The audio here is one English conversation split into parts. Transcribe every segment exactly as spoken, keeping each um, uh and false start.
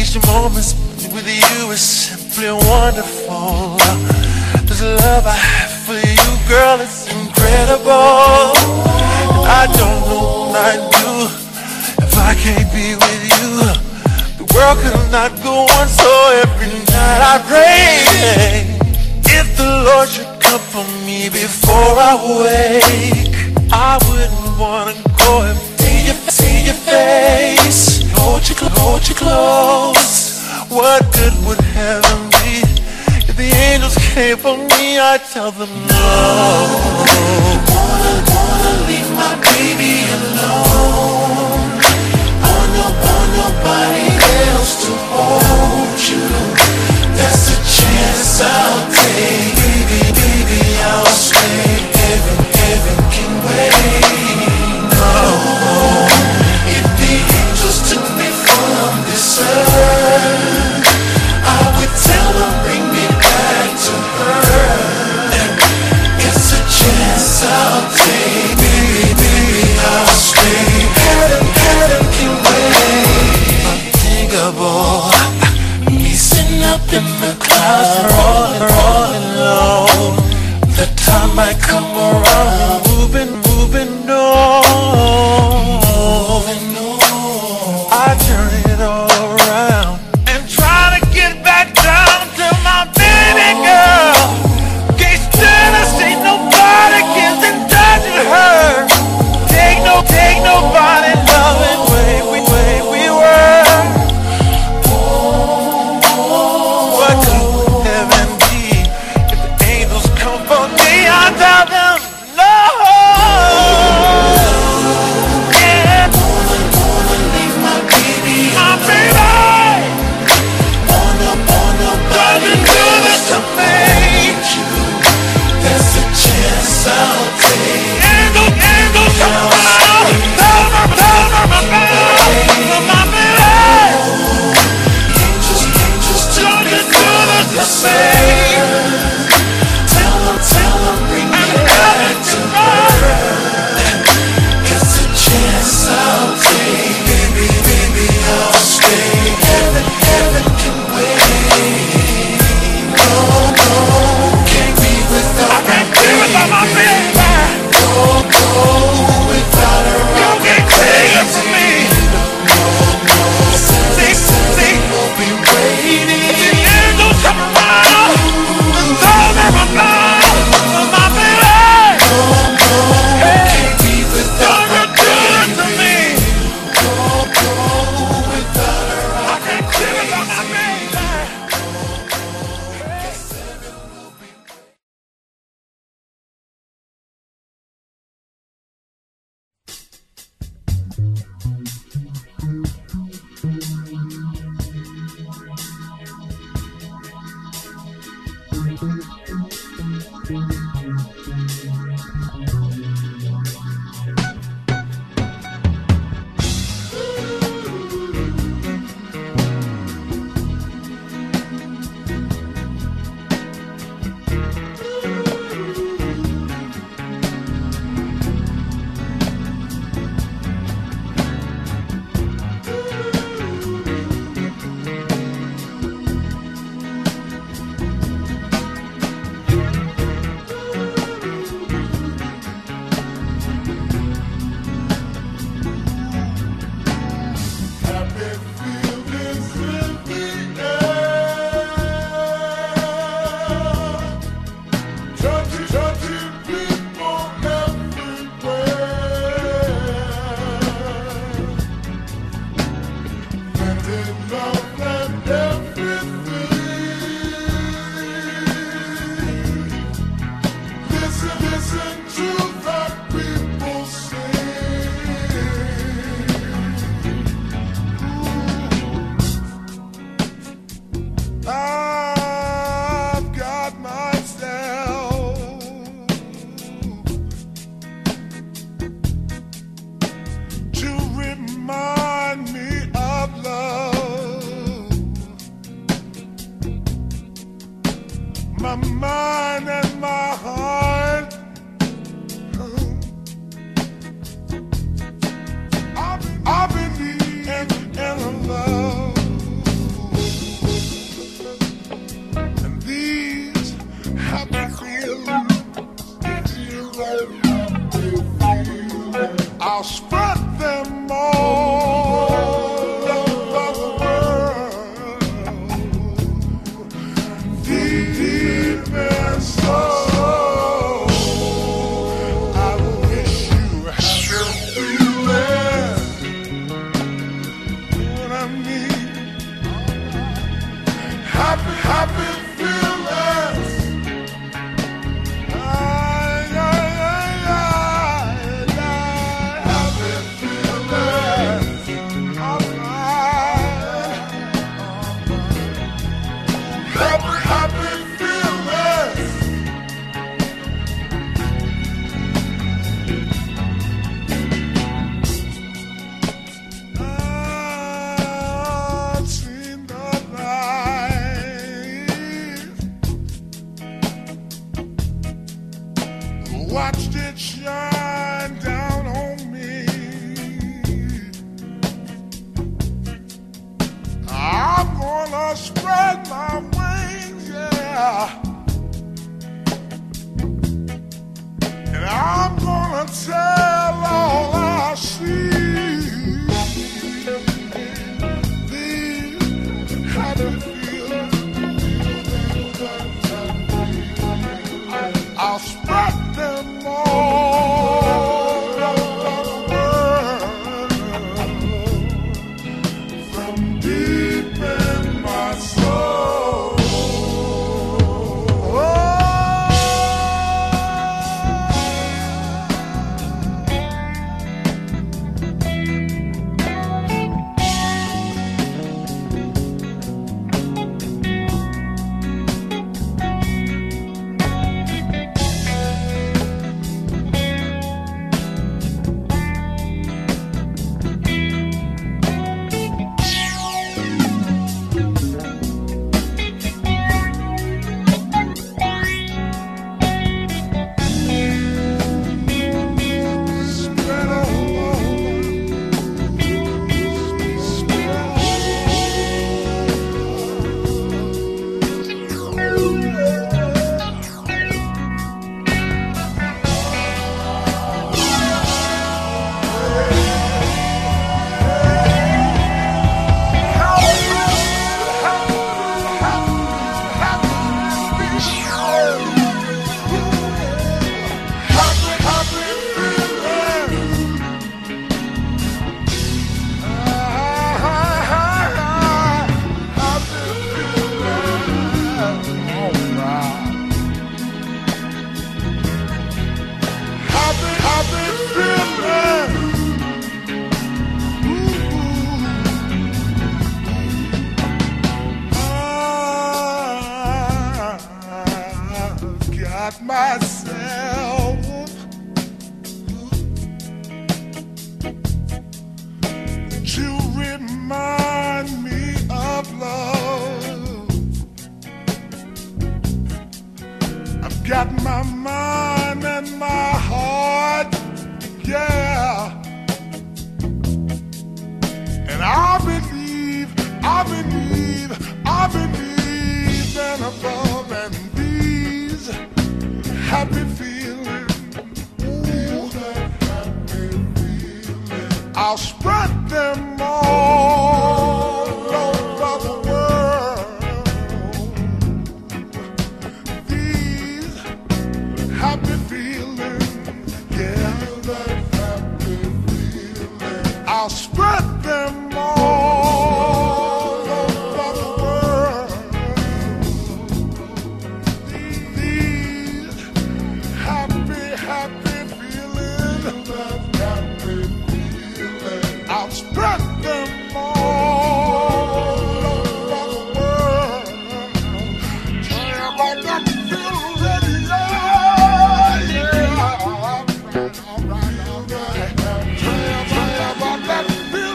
cherish the moments with you is simply wonderful. This love I have for you, girl, it's incredible. And I don't know what I'd do if I can't be with you. The world could not go on, so every night I pray, if the Lord should come for me before I wake, I wouldn't wanna go and see your, see your face, hold you, hold you close. What good would heaven be if the angels came for me? I tell them no. Wanna, wanna leave my baby alone. Want no, want nobody else to hold you. That's a chance I'll take. Baby, baby, I'll stay. Heaven, heaven can wait. No. If the angels took me from this earth, I would tell them bring me back to her. It's a chance I'll take. Baby, baby, I'll stay. Heaven, heaven can wait. Unthinkable, me sitting up in the clouds, rolling, rolling low. The time might come around, moving, moving on. Moving on. I turn it all around and try to get back down to my baby girl. Can't stand to see nobody getting touching her. Take no, take nobody loving way we, way we were. What could heaven be if the angels come for me? I tell them no. Yeah. Wanna, wanna leave my baby, my baby. Wanna, wanna nobody do this to me. There's a chance I'll take. Angels, angels, come around. Tell them, tell them, my baby, my baby. Angels, angels, don't you do this to me. Tell them, tell them, bring me back to her. It's a chance I'll take. Baby, baby, I'll stay. Heaven, heaven can wait. No, no, can't be without my baby. Go, go without her. You get crazy for me. No, no, see, see, we'll be waiting. The angels come around. Tell me my love, my baby. Go, go, can't be without my baby. Go, go without her. I can't live without my baby. Yes, heaven will be. I'll spread them all over the world, deep, deep and so. Watched it shine down on me. I'm gonna spread my wings, yeah, and I'm gonna tell all I see. These happy feelings, I'll spread them all over the world, from deep in my soul. Got myself to remind me of love. I've got my mind and my heart, yeah, and I believe, I believe, I believe in above and these happy feelings, ooh, happy feeling. I'll spread them all over the world. These happy feelings, yeah, that happy feeling. I'll spread them all over the world. These happy, happy feelings, happy feeling. I'll spread them all over the world. Tell you about that feeling, yeah, yeah. All right, all right, all right. Tell you about that feeling.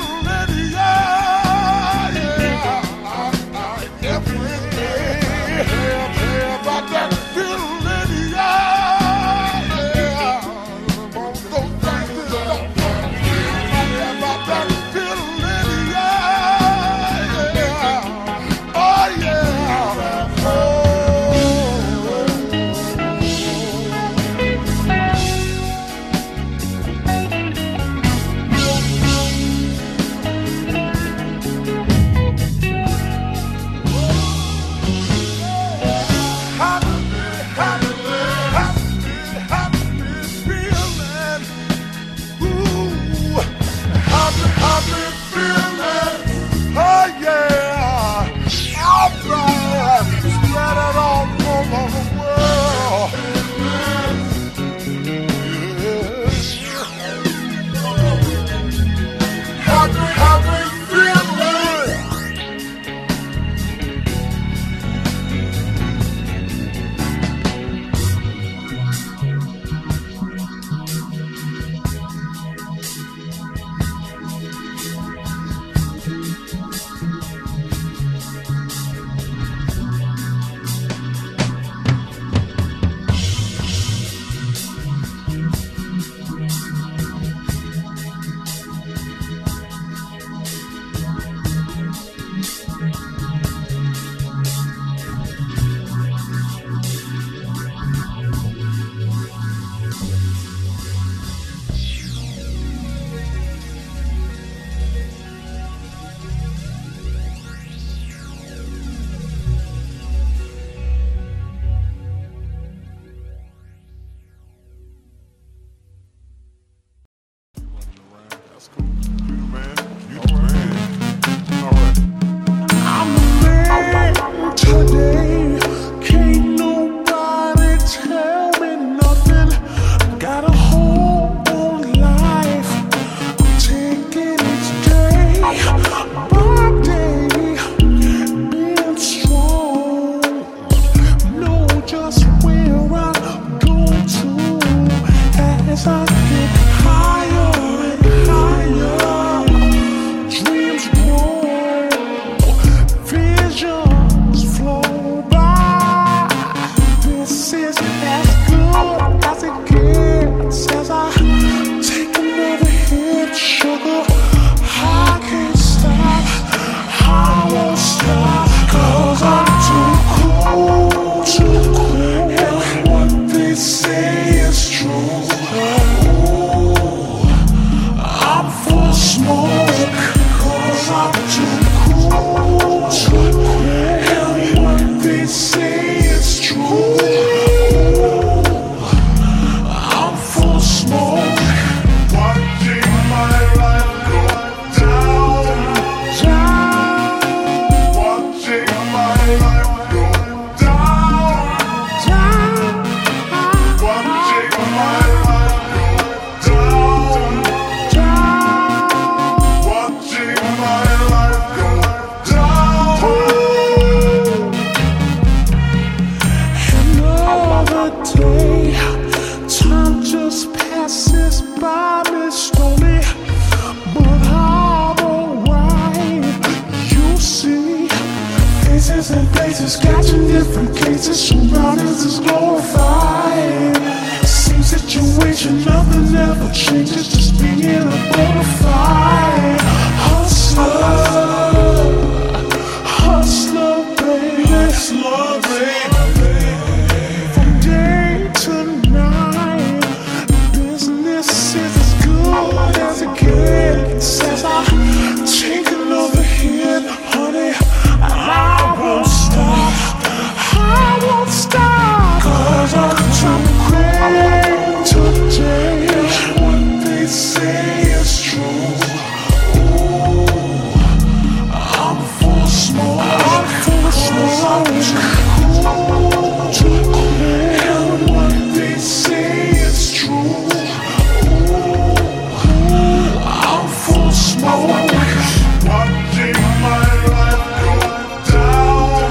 ride me slowly, but I'm alright. You see, faces and places, catching different cases, surroundings is glorified. Same situation, nothing ever changes, just being a bona fide hustler, hustler, baby, hustler, baby. From day to night, business is as good as it gets. As I take another hit, honey, I won't stop, I won't stop, 'cause I'm too great today. What they say is true. Ooh, I'm full of smoke, I'm full of smoke, I'm too cool, too cool. And what they say is true. Ooh, I'm full of smoke. Watching my life go down,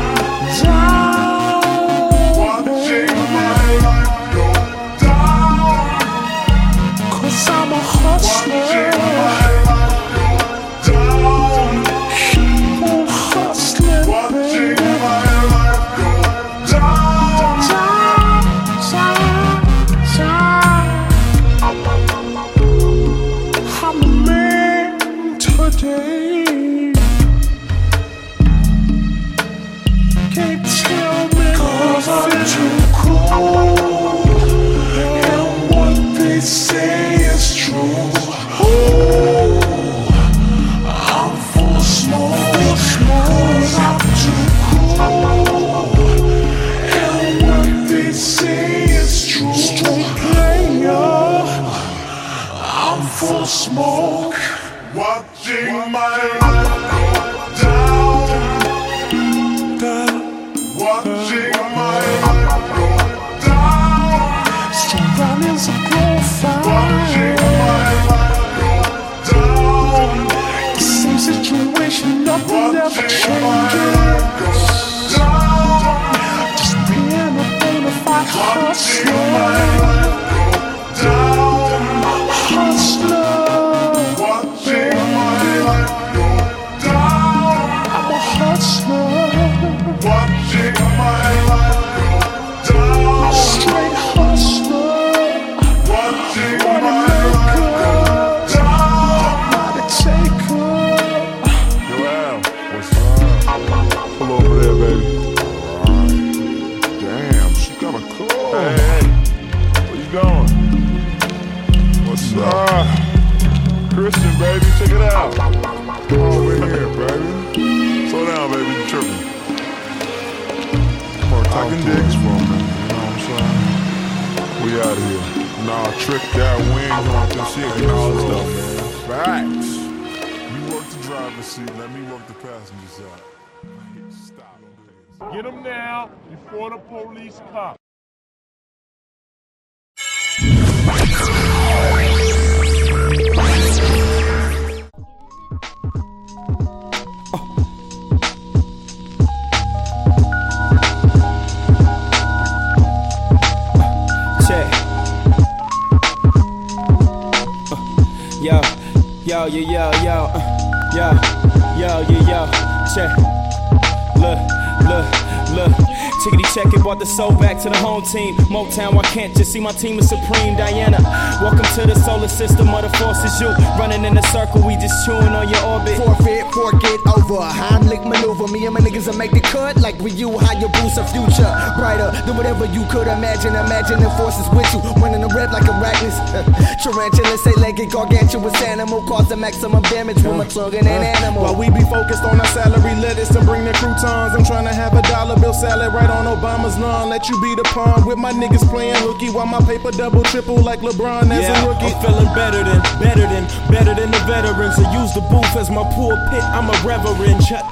down. Watching my life go down, 'cause I'm a hustler. Watching my life go down, keep on hustling, watching baby. My life go down, down, down, down. I'm a man today. Can't tell me 'cause I'm too cool, and what they say is true. Ooh, I'm full of smoke, 'cause I'm too cool, and what they say is true. Straight player, I'm full of smoke. Watching my life go down, down. Watching my life go down, surroundings are glorified. Watching my life go down, same situation, nothing ever changes. Just being a bona fide hustler, hustler. Watching my life go down, I'm a hustler. Watching my life go down, straight hustler. Watching my life go down, money taker. Yo, Al, what's up? Pull over there, baby. Alright. Damn, she kinda cool. Hey, hey, where you going? What's up? Christian, baby, check it out. Come over here, baby. Slow down, baby, you tripping. I can dig for a minute, you know what I'm saying? We out of here. Nah, trick that, we ain't going to shit, you know all stuff, man. Facts. You work the driver's seat, let me work the passenger side. Stop, don't do this. Get him now before the police come. Yo, yo, yo, yo, yo, uh, yo, yo, yo, yo, check. Look, look, look. Chickity check it, brought the soul back to the home team. Motown, I can't just see my team is supreme. Diana, welcome to the solar system of the forces. You running in a circle, we just chewing on your orbit. Forfeit, forget over. Heimlich maneuver. Me and my niggas will make the cut like with you. How you boost a future brighter than whatever you could imagine. Imagine the forces with you, running the red like arachnids. Tarantula, say legged, gargantuous animal, cause the maximum damage with my tongue and an animal. While we be focused on our salary lettuce and bring the croutons, I'm trying to have a dollar bill salad right on Obama's lawn. Let you be the pawn with my niggas playing hooky while my paper double triple like LeBron as Yeah, a rookie. I'm feeling better than, better than, better than the veterans. I use the booth as my pulpit, I'm a reverend. Ch-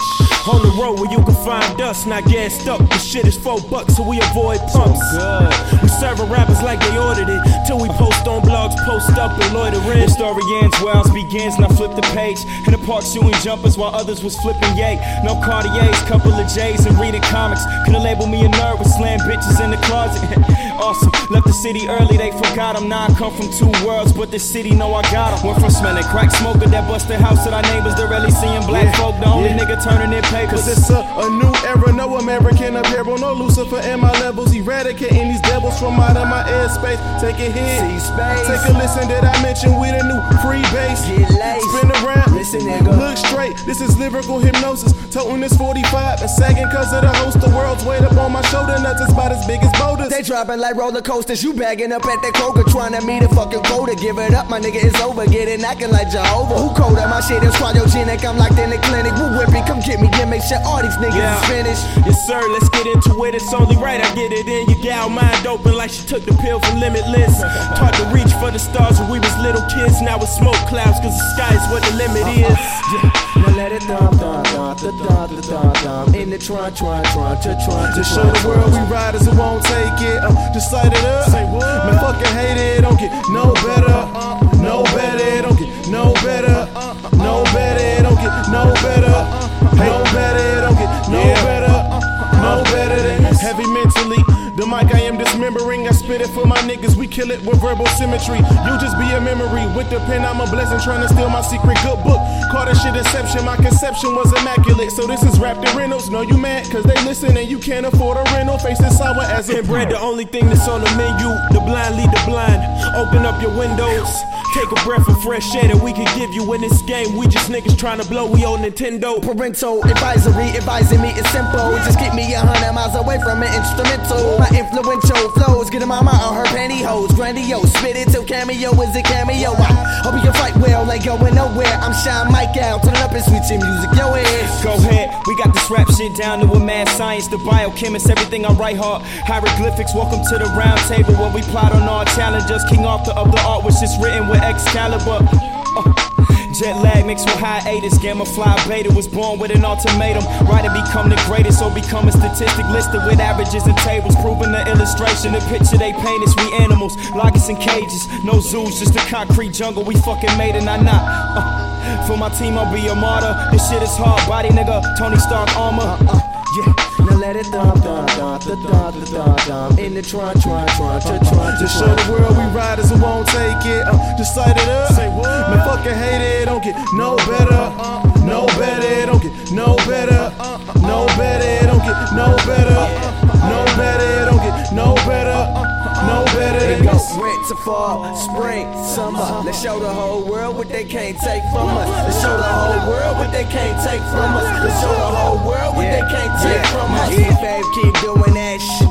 On the road where you can find us, not gassed up. The shit is four bucks, so we avoid pumps. So we serving rappers like they ordered it, till we post on blogs, post up and loiter in. The story ends where ours begins, and I flip the page. In the park shooting jumpers while others was flipping yay. No Cartiers, couple of J's and reading comics. Could've labeled me a nerd with slam bitches in the closet. Awesome, left the city early, they forgot him. Now I come from two worlds, but this city know I got him. Went from smelling crack smoker that busted house to our neighbors to really seeing black yeah, folk, the only yeah. nigga turning in papers. Cause it's a, a new era, no American apparel, no Lucifer in my levels, eradicating these devils from out of my airspace. Take a hit, take a listen, did I mention we the new free base? Spin around, listen, nigga. Look straight, this is lyrical hypnosis. Toting this forty-five and sagging cause of the host. The world's weight up on my shoulder, nuts is about as big as boulders. They dropping like roller coasters, you bagging up at that Kroger, trying to meet a fucking quota. Give it up, my nigga, it's over, get it knocking like Jehovah. Who colder? My shit is cryogenic, I'm locked in the clinic. Woo whipping, come get me, then make sure all these niggas yeah. is finished. Yes sir, let's get into it, it's only right I get it in. Your gal mind open like she took the pill for Limitless. Taught to reach for the stars when we was little kids, now it's smoke clouds cause the sky is what the limit is. Yeah. Now let it thump, thump, thump, thump, thump, thump, thump. In the trunk, trunk, trunk, trunk, trunk. Just show the world we riders who won't take it. Uh, just light it up. Say what? Man, fucking hate it, don't get no better. Uh, no better, don't get no better. Uh, no better, don't get no better. No better, don't get no better. No better than this. Heavy mentally. The mic I am dismembering, I spit it for my niggas, we kill it with verbal symmetry. You just be a memory, with the pen I'm a blessing, trying to steal my secret good book. Call this shit inception, my conception was immaculate. So this is Raptor Reynolds, know you mad, cause they listen and you can't afford a rental. Face it sour as a bread, the only thing that's on the menu. The blind lead the blind, open up your windows. Take a breath of fresh air that we can give you in this game. We just niggas trying to blow, we on Nintendo. Parental advisory, advising me is simple. Just get me a hundred miles away from an instrumental. My influential flows, get a mama on her pantyhose. Grandiose, spit it till cameo is a cameo. I hope you can fight well, ain't going nowhere. I'm Shine Mike out, turn it up and switch your music, yo ass. Go ahead, we got this rap shit down to a mad science. The biochemist, everything I write hard. Hieroglyphics, welcome to the round table where we plot on our challenges. King Arthur of the art, which is written with Excalibur. Uh, jet lag mixed with hiatus. Gamma fly beta was born with an ultimatum. Right to become the greatest or become a statistic listed with averages and tables. Proving the illustration, the picture they paint is we animals. Lock us in cages, no zoos, just a concrete jungle. We fucking made it, not not. Uh, for my team, I'll be a martyr. This shit is hard body, nigga. Tony Stark armor. Uh, uh, yeah. Now let it thump, thump, thump, thump, thump, thump, thump. In the trunk, trunk, trunk, trunk, trunk. Just show the world we riders who won't take it. Uh, just light it up. Say what? Man, fucking hate it, don't get no better. Uh, no better, don't get no better. Uh, no better, don't get no better. Uh, no better, don't get no better. Uh, no better than this. Winter, fall, spring, summer. Let's show the whole world what they can't take from us. Let's show the whole world what they can't take from us. Let's show the whole world what they can't take from us. Yeah, babe, keep doing that shit.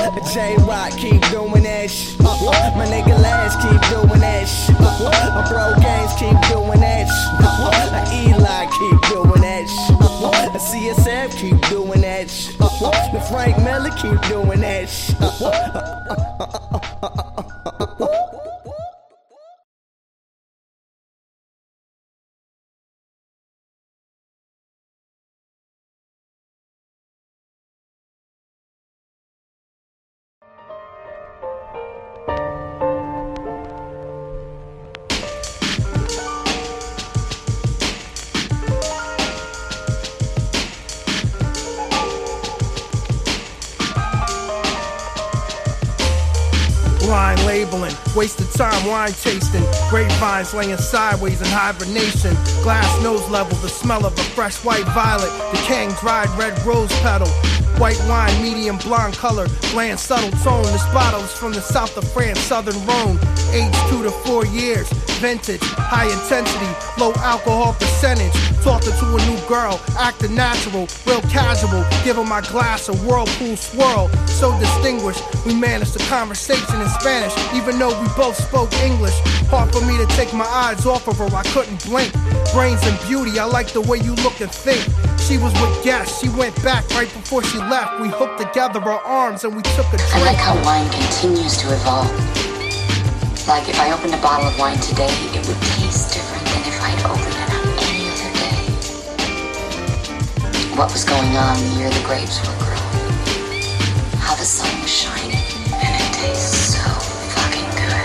J-Rock, keep doing that shit. My nigga Lash, keep doing that shit. My bro Games, keep doing that shit. Eli, keep doing that shit. C S F, keep doing that shit. The Frank Miller, keep doing that shit. Blind labeling, wasted time wine tasting, grapevines laying sideways in hibernation, glass nose level, the smell of a fresh white violet, decaying dried red rose petal, white wine, medium blonde color, bland subtle tone. This bottle's from the south of France, southern Rhone, aged two to four years, vintage, high intensity, low alcohol percentage. Talked her to a new girl, acting natural, real casual, giving my glass a whirlpool swirl. So distinguished, we managed the conversation in Spanish, even though we both spoke English. Hard for me to take my eyes off of her, I couldn't blink. Brains and beauty, I like the way you look and think. She was with guests, she went back right before she left. We hooked together our arms and we took a drink. I like how wine continues to evolve. Like if I opened a bottle of wine today, it would taste different than if I'd opened it on any other day. what was going on the year the grapes were growing. How the sun was shining, and it tastes so fucking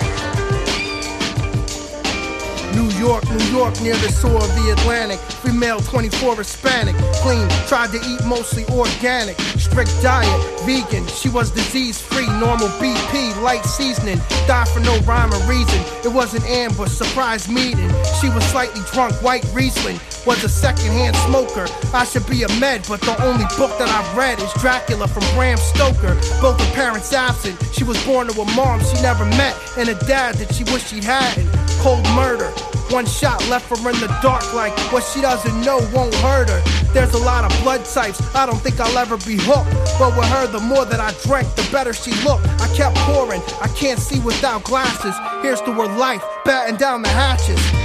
good. New York, New York, near the shore of the Atlantic. Female, twenty-four, Hispanic. Clean, tried to eat mostly organic. Strict diet, vegan. She was disease-free, normal B P, light seasoning. Died for no rhyme or reason. It was an ambush, surprise meeting. She was slightly drunk, white Riesling. Was a secondhand smoker. I should be a med, but the only book that I've read is Dracula from Bram Stoker. Both her parents absent. She was born to a mom she never met, and a dad that she wished she hadn't. Cold murder. One shot left her in the dark, like what she doesn't know won't hurt her. There's a lot of blood types, I don't think I'll ever be hooked. But with her, the more that I drank, the better she looked. I kept pouring, I can't see without glasses. Here's to her life, batten down the hatches.